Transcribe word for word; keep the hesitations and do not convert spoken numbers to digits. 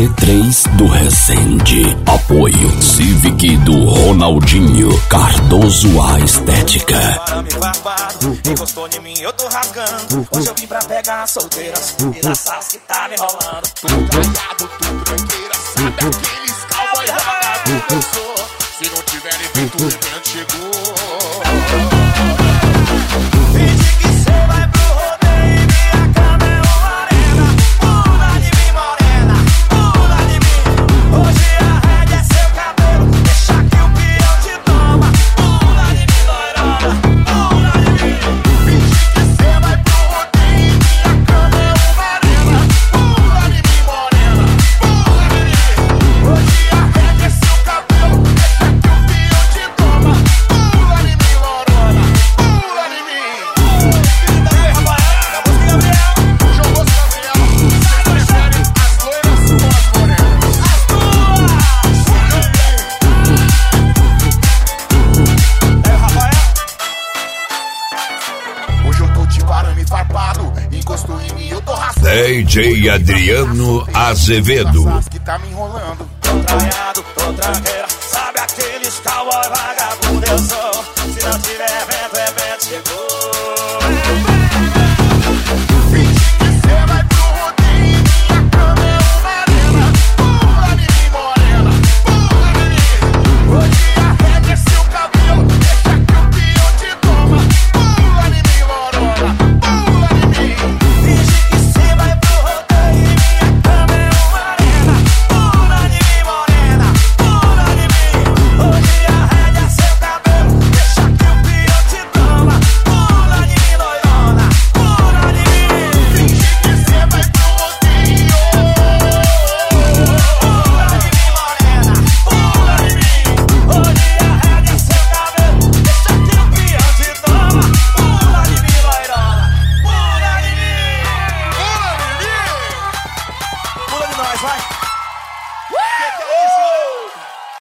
C três do Resende. Apoio Civic do Ronaldinho. Cardoso A Estética. Encostou em mim, eu tô rasgando. Hoje eu vim pra pegar solteiras e laças que tá me enrolando. Tudo caiado, tudo tranqueira. Sabe aqueles cowboy rabado que eu sou? Se não tiver evento, o evento chegou. Finge que cê vai pro rodeio e minha cama é uma arena. Pula de mim, morena, pula de mim. Hoje a rédea é seu cabelo, deixa que o peão te toma. Pula de mim, loirona, pula de mim. Finge que cê vai pro rodeio e minha cama é uma arena. Pula de mim, morena, pula de mim. Hoje a rédea é seu cabelo, deixa que o peão te toma. Pula de mim, loirona, pula de mim. Hoje eu tô de parame farpado, encostou em mim, eu tô rasgando. D J Adriano Azevedo. Que tá me enrolando. Tô traiado, tô tranqueira. Sabe aqueles cowboy vagabundo eu sou. Se não tiver evento, evento chegou. Finge que cê vai pro rodeio e minha cama é uma arena. Pula de mim, morena, pula de mim. Hoje a rédea é seu cabelo, deixa que o peão te toma. Pula de mim, morona, pula de mim. Finge que cê vai pro rodeio e minha cama é uma arena. Pula de mim, morena, pula de mim. Hoje a rédea é seu cabelo, deixa que o peão te toma. Pula de mim, loirona, pula de mim. Finge que cê vai pro rodeio. Pula de mim, morena, pula de mim. Hoje a rédea é seu cabelo, deixa que o peão te toma. Pula de mim, loirona, pula de mim. Pula de mim. Pula de nós, vai.